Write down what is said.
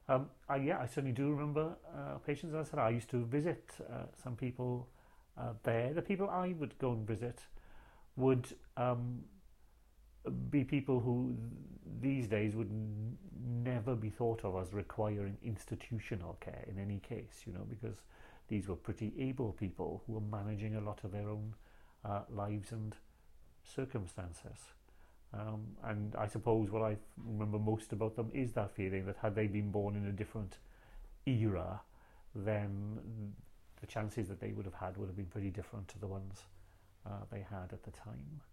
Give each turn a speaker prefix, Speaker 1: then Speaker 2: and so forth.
Speaker 1: I certainly do remember patients. As I said, I used to visit some people there. The people I would go and visit would be people who these days would never be thought of as requiring institutional care in any case, because these were pretty able people who were managing a lot of their own lives and circumstances. And I suppose what I remember most about them is that feeling that had they been born in a different era, then the chances that they would have had would have been pretty different to the ones they had at the time.